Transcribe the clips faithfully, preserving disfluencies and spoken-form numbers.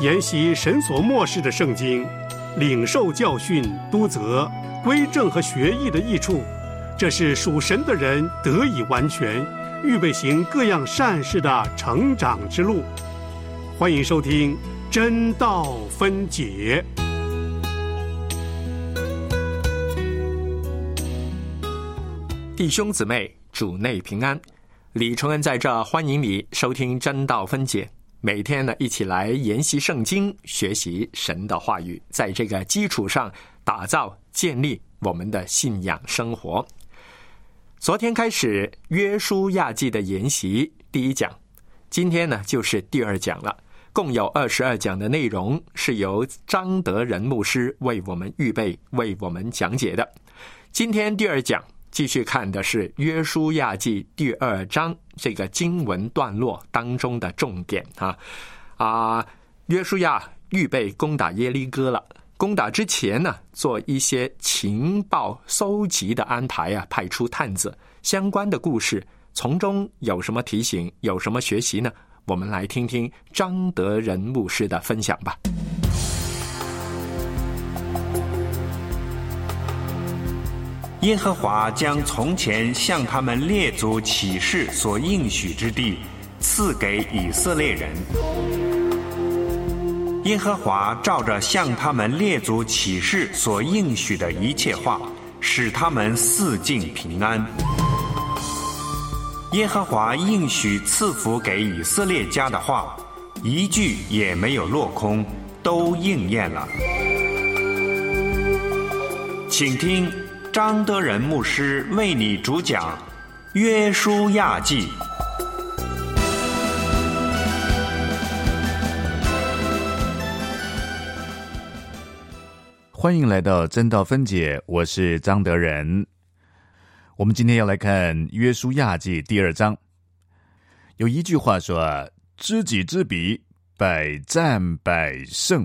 研习神所默示的圣经，领受教训、督责、归正和学艺的益处，这是属神的人得以完全，预备行各样善事的成长之路。欢迎收听真道分解。 弟兄姊妹，主内平安，李崇恩在这欢迎你收听真道分解。每天呢，一起来研习圣经，学习神的话语，在这个基础上打造建立我们的信仰生活。昨天开始约书亚记的研习第一讲，今天呢就是第二讲了，共有二十二讲的内容是由张德仁牧师为我们预备，为我们讲解的。今天第二讲继续看的是约书亚记第二章这个经文段落当中的重点啊啊！约书亚预备攻打耶利哥了，攻打之前呢，做一些情报搜集的安排啊，派出探子，相关的故事从中有什么提醒，有什么学习呢？我们来听听张德仁牧师的分享吧。 耶和华将从前向他们列祖起誓所应许之地赐给以色列人。耶和华照着向他们列祖起誓所应许的一切话，使他们四境平安。耶和华应许赐福给以色列家的话，一句也没有落空，都应验了。请听张德仁牧师为你主讲约书亚记。 欢迎来到真道分解，我是张德仁。我们今天要来看约书亚记第二章。有一句话说，知己知彼，百战百胜。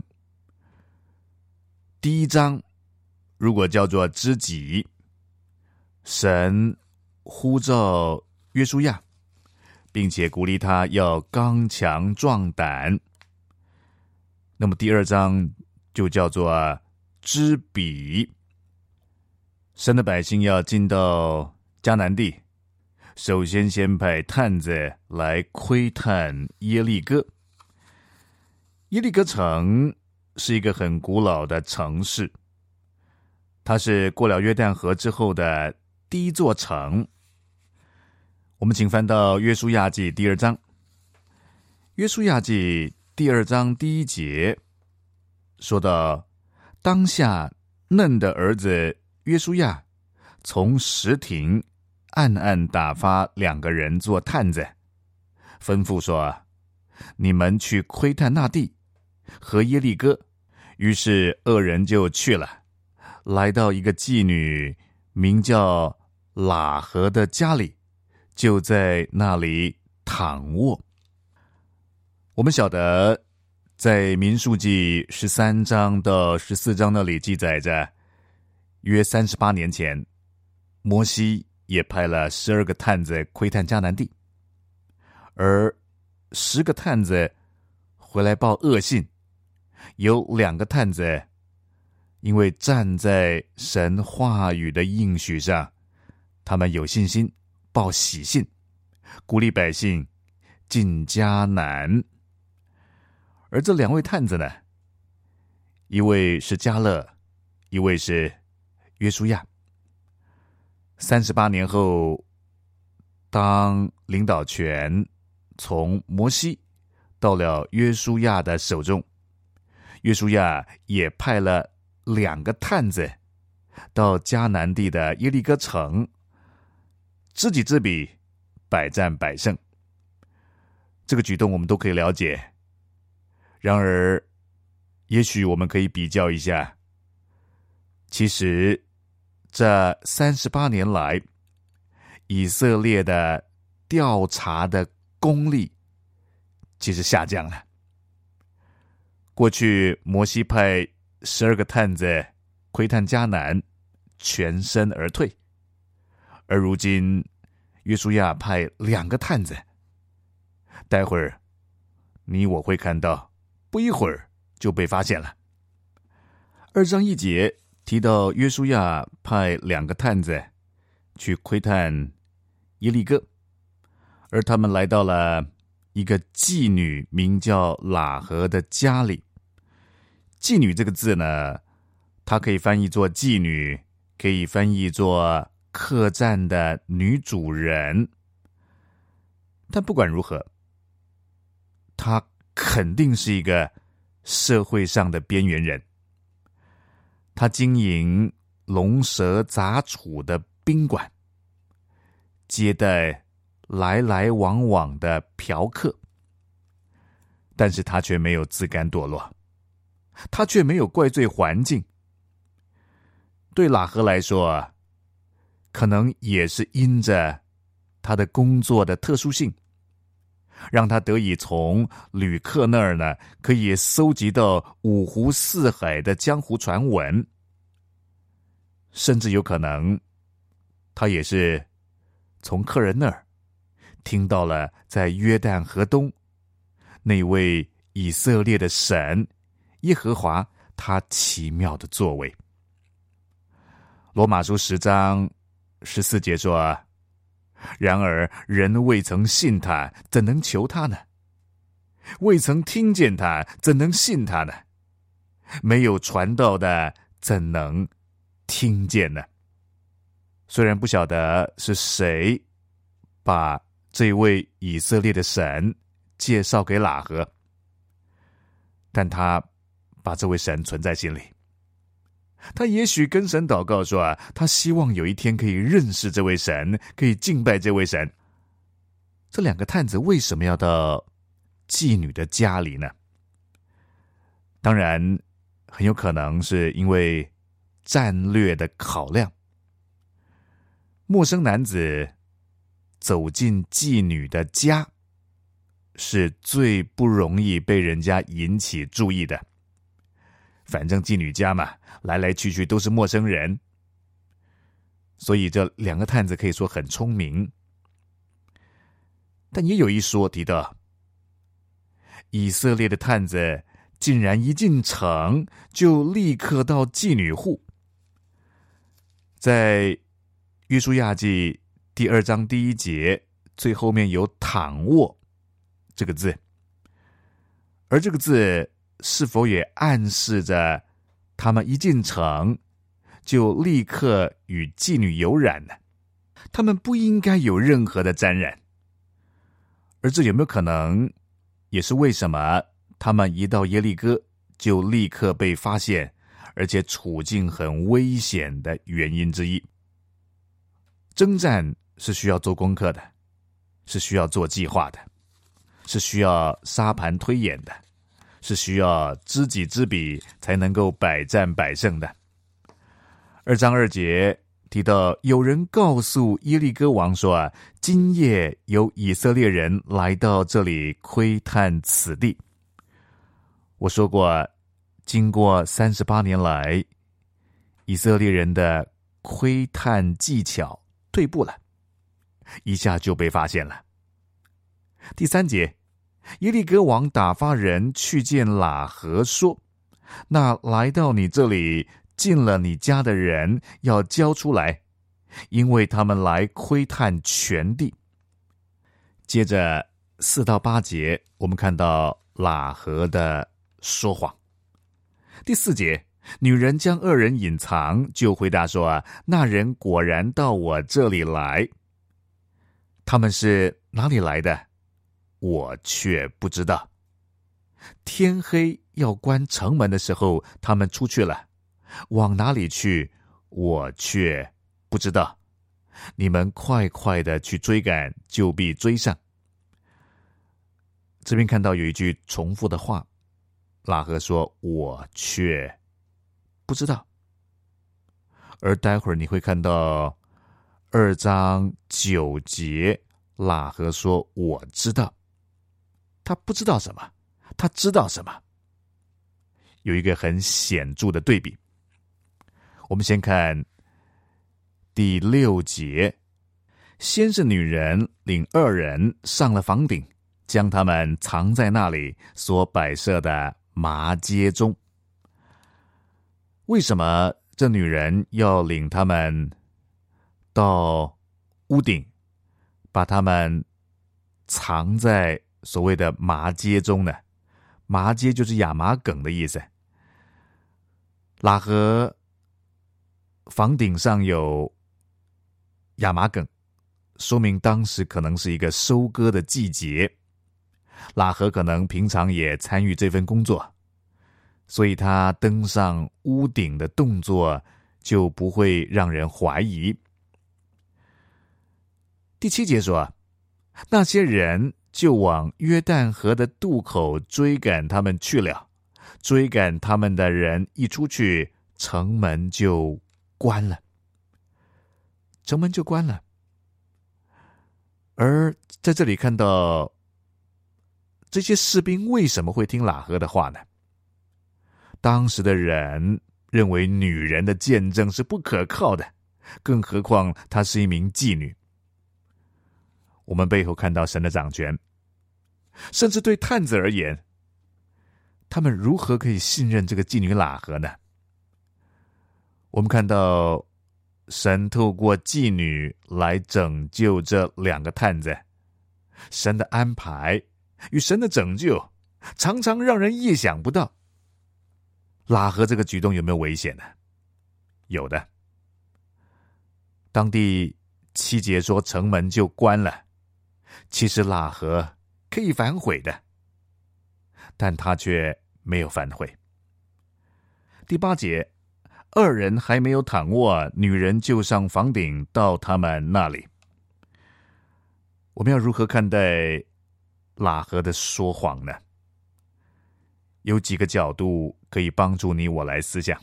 第一章如果叫做知己，神呼召约书亚，并且鼓励他要刚强壮胆。那么第二章就叫做知彼，神的百姓要进到迦南地，首先先派探子来窥探耶利哥。耶利哥城是一个很古老的城市，它是过了约旦河之后的第一座城。我们请翻到约书亚记第二章。约书亚记第二章第一节说到，当下嫩的儿子约书亚从什亭暗暗打发两个人做探子，吩咐说，你们去窥探那地和耶利哥。于是二人就去了，来到一个妓女名叫喇合的家里，就在那里躺卧。我们晓得在民数记十三章到十四章那里记载着，约三十八年前，摩西也派了十二个探子窥探迦南地，而十个探子回来报恶信，有两个探子因为站在神话语的应许上，他们有信心报喜信，鼓励百姓进迦南。而这两位探子呢，一位是迦勒，一位是约书亚。三十八年后，当领导权从摩西到了约书亚的手中，约书亚也派了两个探子到迦南地的耶利哥城，知己知彼，百战百胜。这个举动我们都可以了解。然而也许我们可以比较一下，其实这三十八年来，以色列的调查的功力其实下降了。过去摩西派十二个探子窥探迦南，全身而退，而如今约书亚派两个探子，待会儿你我会看到，不一会儿就被发现了。二章一节提到约书亚派两个探子去窥探耶利哥，而他们来到了一个妓女名叫喇合的家里。妓女这个字呢，它可以翻译作妓女，可以翻译作客栈的女主人。但不管如何，她肯定是一个社会上的边缘人。她经营龙蛇杂处的宾馆，接待来来往往的嫖客，但是她却没有自甘堕落，她却没有怪罪环境。对喇合来说，可能也是因着他的工作的特殊性，让他得以从旅客那儿呢，可以搜集到五湖四海的江湖传闻，甚至有可能他也是从客人那儿听到了在约旦河东那位以色列的神耶和华他奇妙的作为。罗马书十章十四节说，然而人未曾信他，怎能求他呢？未曾听见他，怎能信他呢？没有传道的，怎能听见呢？虽然不晓得是谁把这位以色列的神介绍给喇合，但他把这位神存在心里。他也许跟神祷告说啊，他希望有一天可以认识这位神，可以敬拜这位神。这两个探子为什么要到妓女的家里呢？当然很有可能是因为战略的考量。陌生男子走进妓女的家，是最不容易被人家引起注意的。反正妓女家嘛，来来去去都是陌生人，所以这两个探子可以说很聪明。但也有一说提到，以色列的探子竟然一进城就立刻到妓女户。在约书亚记第二章第一节最后面有躺卧这个字，而这个字是否也暗示着他们一进城就立刻与妓女有染呢？他们不应该有任何的沾染。而这有没有可能也是为什么他们一到耶利哥就立刻被发现，而且处境很危险的原因之一？征战是需要做功课的，是需要做计划的，是需要沙盘推演的，是需要知己知彼才能够百战百胜的。二章二节提到，有人告诉耶利哥王说啊，今夜有以色列人来到这里窥探此地。我说过，经过三十八年来，以色列人的窥探技巧退步了，一下就被发现了。第三节，耶利哥王打发人去见喇合说，那来到你这里进了你家的人要交出来，因为他们来窥探全地。接着四到八节，我们看到喇合的说谎。第四节，女人将二人隐藏，就回答说啊，那人果然到我这里来。他们是哪里来的？我却不知道。天黑要关城门的时候，他们出去了，往哪里去，我却不知道。你们快快的去追赶，就必追上。这边看到有一句重复的话，喇合说我却不知道。而待会儿你会看到二章九节，喇合说我知道。他不知道什么，他知道什么，有一个很显著的对比。我们先看第六节，先是女人领二人上了房顶，将他们藏在那里所摆设的麻街中。为什么这女人要领他们到屋顶，把他们藏在所谓的麻街中呢？麻街就是亚麻梗的意思。喇合房顶上有亚麻梗，说明当时可能是一个收割的季节。喇合可能平常也参与这份工作，所以他登上屋顶的动作就不会让人怀疑。第七节说，那些人就往约旦河的渡口追赶他们去了，追赶他们的人一出去，城门就关了，城门就关了。而在这里看到这些士兵为什么会听喇合的话呢？当时的人认为女人的见证是不可靠的，更何况她是一名妓女。我们背后看到神的掌权，甚至对探子而言，他们如何可以信任这个妓女喇合呢？我们看到神透过妓女来拯救这两个探子，神的安排与神的拯救常常让人意想不到。喇合这个举动有没有危险呢？有的。当第七节说城门就关了，其实喇合可以反悔的，但他却没有反悔。第八节，二人还没有躺卧，女人就上房顶到他们那里。我们要如何看待喇合的说谎呢？有几个角度可以帮助你我来思想。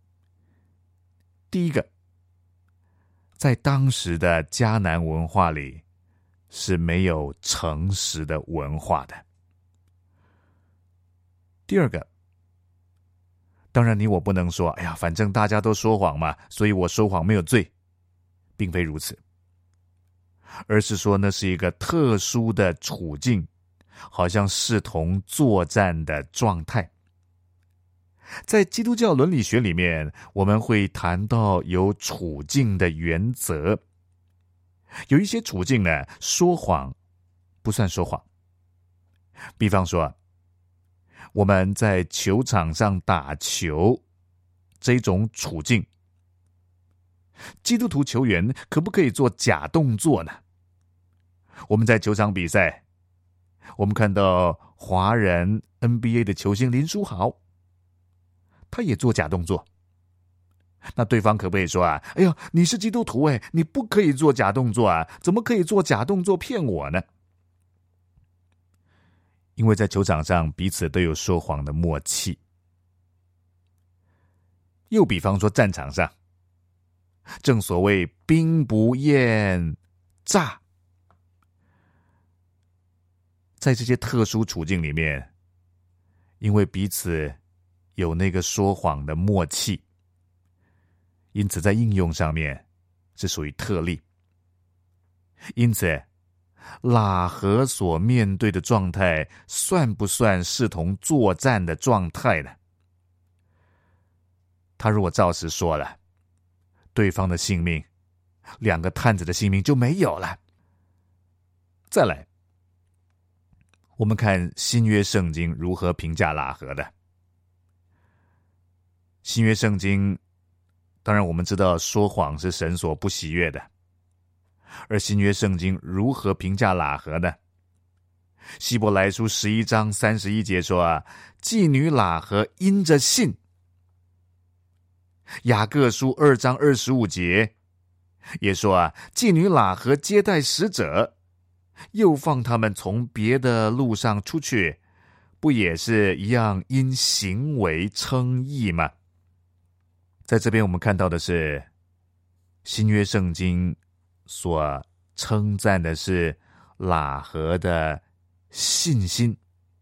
第一个，在当时的迦南文化里是没有诚实的文化的。第二个，当然你我不能说，哎呀，反正大家都说谎嘛，所以我说谎没有罪，并非如此，而是说那是一个特殊的处境，好像视同作战的状态。在基督教伦理学里面，我们会谈到有处境的原则。有一些处境呢，说谎不算说谎。比方说，我们在球场上打球这种处境，基督徒球员可不可以做假动作呢？我们在球场比赛，我们看到华人 N B A 的球星林书豪，他也做假动作。那对方可不可以说啊，哎呀，你是基督徒哎，你不可以做假动作啊，怎么可以做假动作骗我呢？因为在球场上彼此都有说谎的默契。又比方说战场上，正所谓兵不厌诈，在这些特殊处境里面，因为彼此有那个说谎的默契，因此在应用上面是属于特例。因此喇合所面对的状态算不算视同作战的状态呢？他如果照实说了，对方的性命，两个探子的性命就没有了。再来，我们看新约圣经如何评价喇合的。新约圣经，当然我们知道说谎是神所不喜悦的，而新约圣经如何评价喇合呢？希伯来书十一章三十一节说啊，妓女喇合因着信。雅各书二章二十五节也说啊，妓女喇合接待使者，又放他们从别的路上出去，不也是一样因行为称义吗？在这边我们看到的是新约圣经所称赞的是喇合的信心。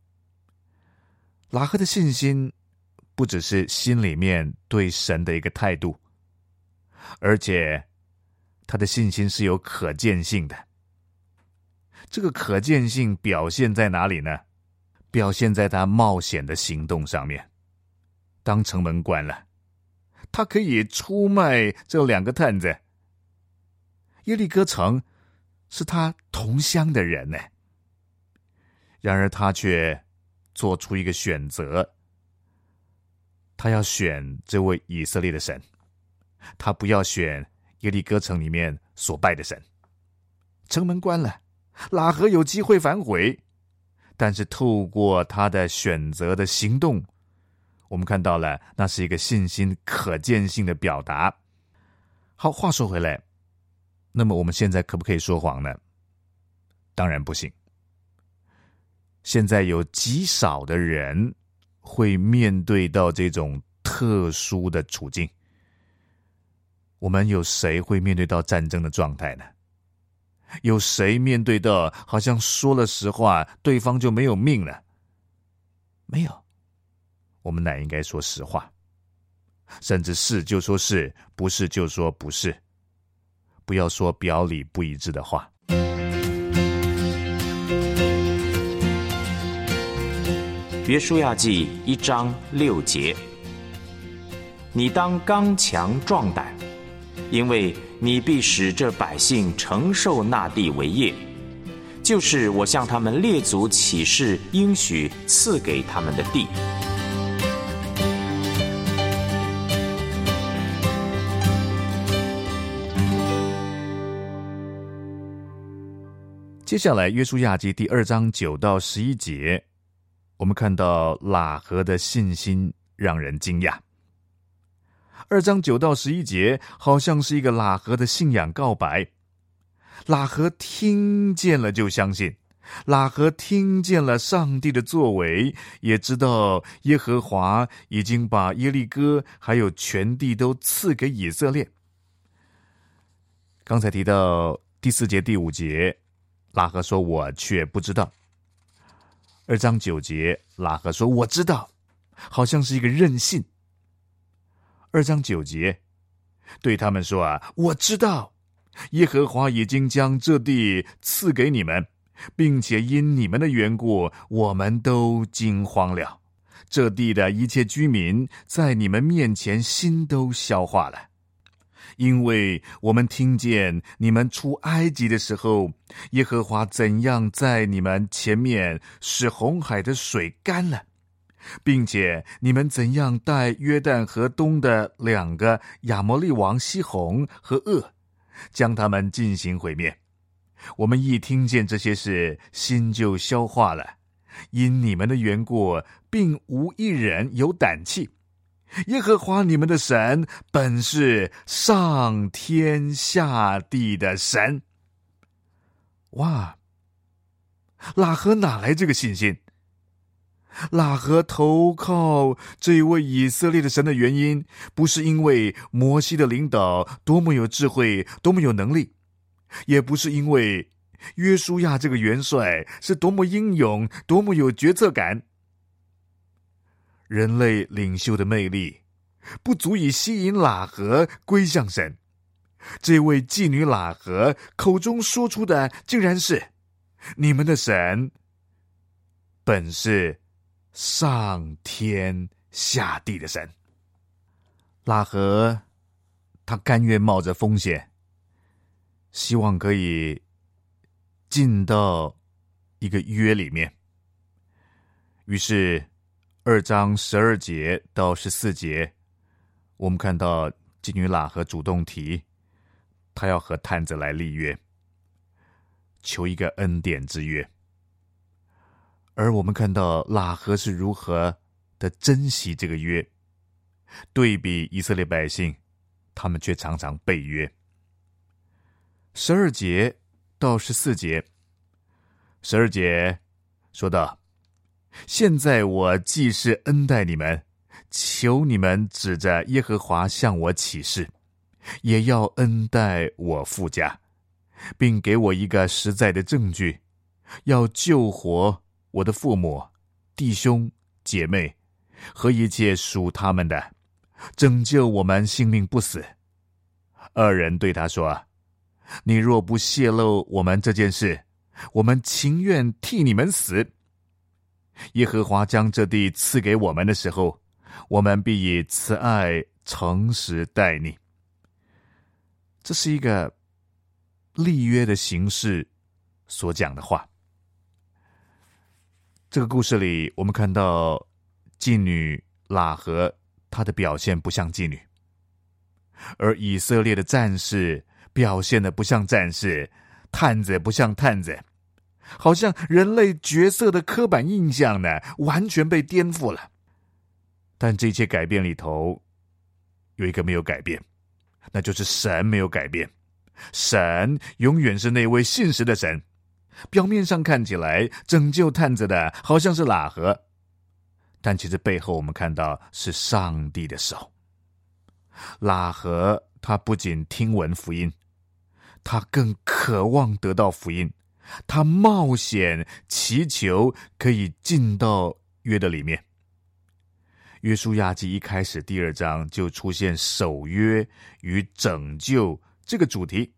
喇合的信心不只是心里面对神的一个态度，而且他的信心是有可见性的。这个可见性表现在哪里呢？ 表现在他冒险的行动上面。当城门关了，他可以出卖这两个探子。耶利哥城是他同乡的人呢，然而他却做出一个选择，他要选这位以色列的神，他不要选耶利哥城里面所拜的神。城门关了，喇合有机会反悔，但是透过他的选择的行动，我们看到了那是一个信心可见性的表达。好，话说回来，那么我们现在可不可以说谎呢？当然不行。现在有极少的人会面对到这种特殊的处境。我们有谁会面对到战争的状态呢？有谁面对到好像说了实话，对方就没有命了？没有。我们乃应该说实话，甚至是就说是，不是就说不是，不要说表里不一致的话。 约书亚记一章六节，你当刚强壮胆，因为你必使这百姓承受那地为业，就是我向他们列祖起誓应许赐给他们的地。 接下来约书亚记第二章九到十一节，我们看到喇合的信心让人惊讶。二章九到十一节好像是一个喇合的信仰告白。喇合听见了就相信，喇合听见了上帝的作为，也知道耶和华已经把耶利哥还有全地都赐给以色列。刚才提到第四节第五节，喇合说我却不知道。二章九节，喇合说我知道，好像是一个任性。二章九节对他们说啊，我知道耶和华已经将这地赐给你们，并且因你们的缘故，我们都惊慌了。这地的一切居民在你们面前心都消化了。因为我们听见你们出埃及的时候，耶和华怎样在你们前面使红海的水干了，并且你们怎样带约旦河东的两个亚摩利王西宏和噩，将他们进行毁灭。我们一听见这些事，心就消化了。因你们的缘故，并无一人有胆气。耶和华你们的神本是上天下地的神。哇，喇合哪来这个信心？喇合投靠这一位以色列的神的原因，不是因为摩西的领导多么有智慧，多么有能力，也不是因为约书亚这个元帅是多么英勇，多么有决策感。人类领袖的魅力不足以吸引喇合归向神。这位妓女喇合口中说出的竟然是，你们的神本是上天下地的神。喇合他甘愿冒着风险，希望可以进到一个约里面。于是二章十二节到十四节，我们看到妓女喇合主动提，他要和探子来立约，求一个恩典之约。而我们看到喇合是如何的珍惜这个约，对比以色列百姓，他们却常常背约。十二节到十四节，十二节说道，现在我既是恩待你们，求你们指着耶和华向我起誓，也要恩待我父家，并给我一个实在的证据，要救活我的父母、弟兄、姐妹和一切属他们的，拯救我们性命不死。二人对他说，你若不泄露我们这件事，我们情愿替你们死。 耶和华将这地赐给我们的时候，我们必以慈爱诚实待你。这是一个立约的形式所讲的话。这个故事里，我们看到妓女喇合，她的表现不像妓女，而以色列的战士表现得不像战士，探子不像探子，好像人类角色的刻板印象呢，完全被颠覆了。但这一切改变里头，有一个没有改变，那就是神没有改变。神永远是那位信实的神。表面上看起来拯救探子的好像是喇合，但其实背后我们看到是上帝的手。喇合他不仅听闻福音，他更渴望得到福音，他冒险祈求可以进到约的里面。约书亚记一开始第二章就出现守约与拯救这个主题。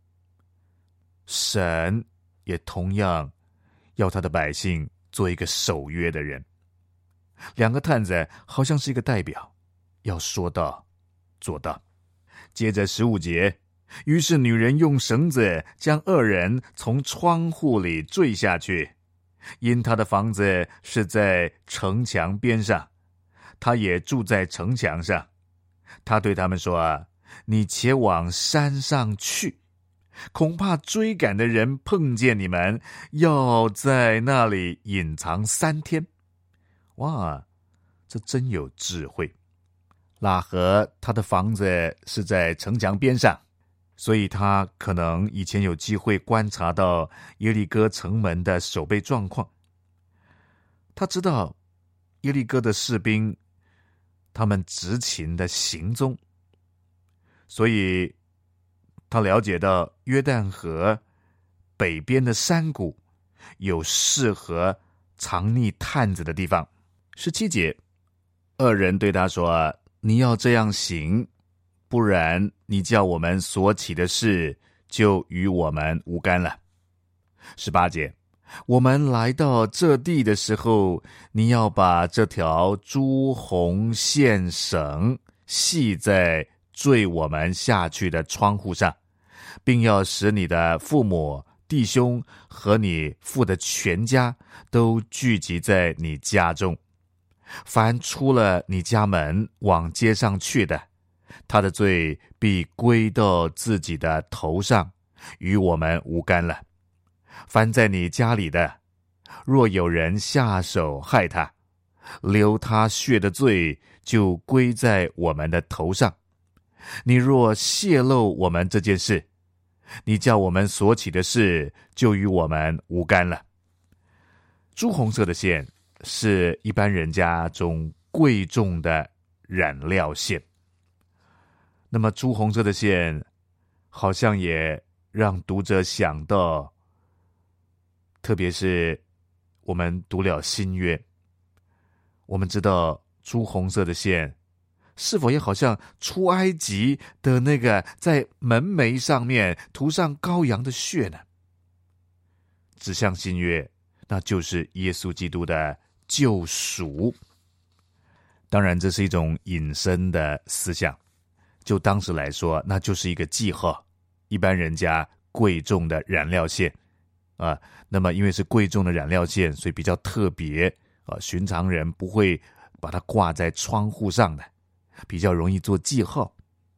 神也同样要他的百姓做一个守约的人。两个探子好像是一个代表，要说到做到。接着十五节，于是女人用绳子将二人从窗户里坠下去，因他的房子是在城墙边上，他也住在城墙上。他对他们说，你且往山上去，恐怕追赶的人碰见你们，要在那里隐藏三天。哇，这真有智慧。喇合他的房子是在城墙边上，所以他可能以前有机会观察到耶利哥城门的守备状况。他知道耶利哥的士兵他们执勤的行踪，所以他了解到约旦河北边的山谷有适合藏匿探子的地方。十七节，二人对他说，你要这样行，不然你叫我们所起的事就与我们无干了。十八节，我们来到这地的时候，你要把这条朱红线绳系在坠我们下去的窗户上，并要使你的父母、弟兄和你父的全家都聚集在你家中。凡出了你家门往街上去的，他的罪必归到自己的头上，与我们无干了。凡在你家里的，若有人下手害他，流他血的罪就归在我们的头上。你若泄露我们这件事，你叫我们所起的事就与我们无干了。朱红色的线是一般人家中贵重的染料线，那么朱红色的线好像也让读者想到，特别是我们读了新约，我们知道朱红色的线是否也好像出埃及的那个在门楣上面涂上羔羊的血呢？指向新约，那就是耶稣基督的救赎。当然这是一种引申的思想，就当时来说，那就是一个记号，一般人家贵重的染料线啊。那么因为是贵重的染料线，所以比较特别啊，寻常人不会把它挂在窗户上的，比较容易做记号。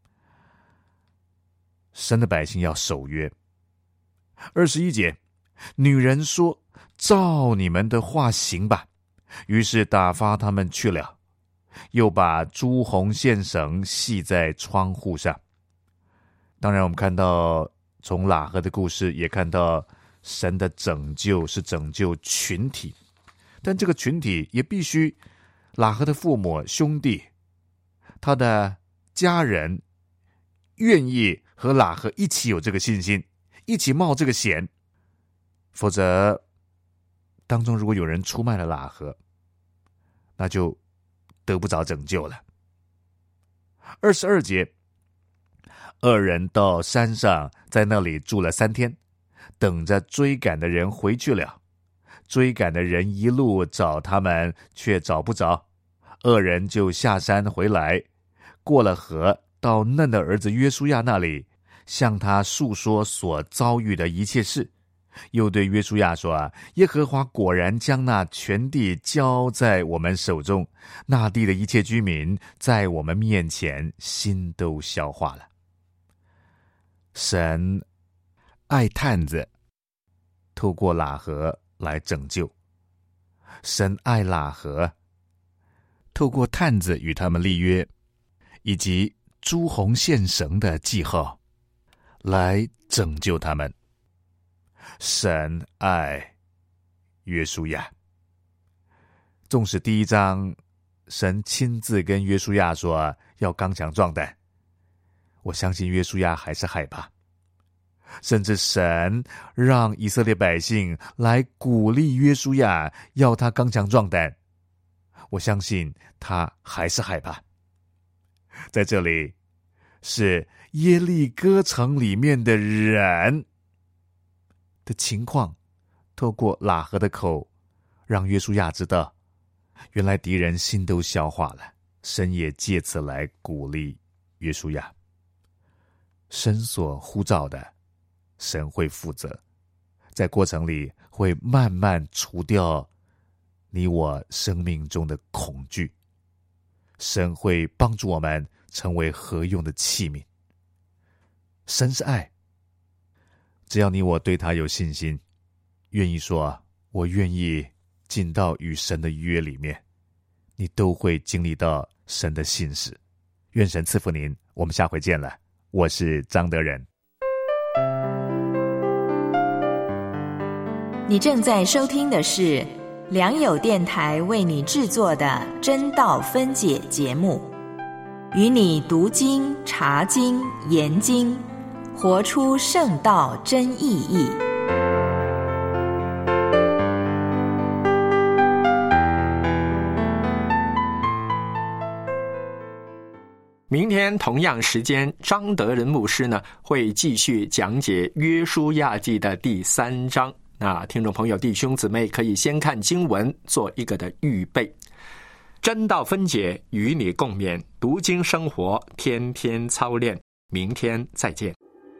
神的百姓要守约。二十一节，女人说，照你们的话行吧。于是打发他们去了，又把朱红线绳系在窗户上。当然我们看到从喇合的故事也看到神的拯救是拯救群体，但这个群体也必须喇合的父母、兄弟、他的家人愿意和喇合一起有这个信心，一起冒这个险，否则当中如果有人出卖了喇合，那就得不着拯救了。二十二节，二人到山上，在那里住了三天，等着追赶的人回去了。 追赶的人一路找他们，却找不着。恶人就下山回来，过了河，到嫩的儿子约书亚那里，向他述说所遭遇的一切事。又对约书亚说啊，耶和华果然将那全地交在我们手中，那地的一切居民在我们面前心都消化了。神爱探子，透过喇合来拯救；神爱喇合，透过探子与他们立约，以及朱红线绳的记号来拯救他们。神爱约书亚，纵使第一章神亲自跟约书亚说要刚强壮胆，我相信约书亚还是害怕。甚至神让以色列百姓来鼓励约书亚，要他刚强壮胆，我相信他还是害怕。在这里是耶利哥城里面的人的情况，透过喇合的口让约书亚知道，原来敌人心都消化了。神也借此来鼓励约书亚，神所呼召的，神会负责，在过程里会慢慢除掉你我生命中的恐惧，神会帮助我们成为合用的器皿。神是爱，只要你我对他有信心，愿意说我愿意进到与神的约里面，你都会经历到神的信实。愿神赐福您，我们下回见了。我是张德仁。 你正在收听的是良友电台为你制作的真道分解节目，与你读经、查经、研经，活出圣道真意义。 明天同样时间，张德仁牧师呢会继续讲解约书亚记的第三章。那听众朋友弟兄姊妹可以先看经文做一个的预备。真道分解与你共勉，读经生活天天操练。明天再见。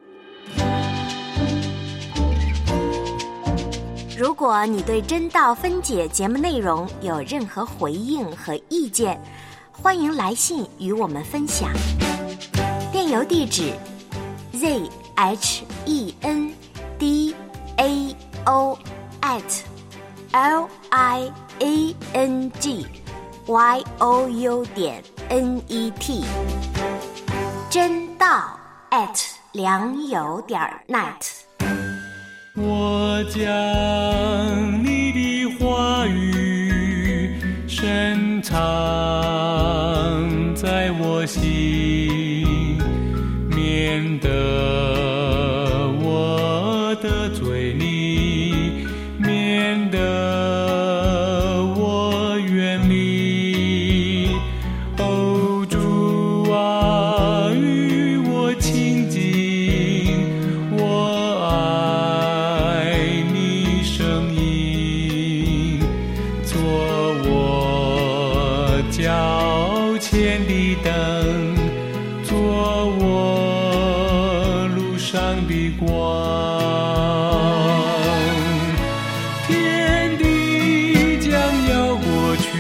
如果你对真道分解节目内容有任何回应和意见，欢迎来信与我们分享。电邮地址 z h e n d a o at l i a n g y o u 点 n e t， 真道 at 良友点 net。 我将你的话语深藏在我心，免得我得罪你，免得我远离。哦，主啊，与我亲近，我爱你声音，做我脚前的灯，做我路上的光。天地将要过去，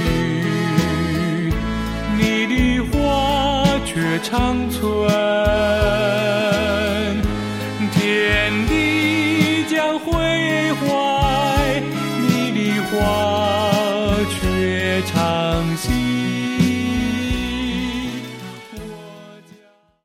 你的话却长存。天地将毁坏，你的话却长新。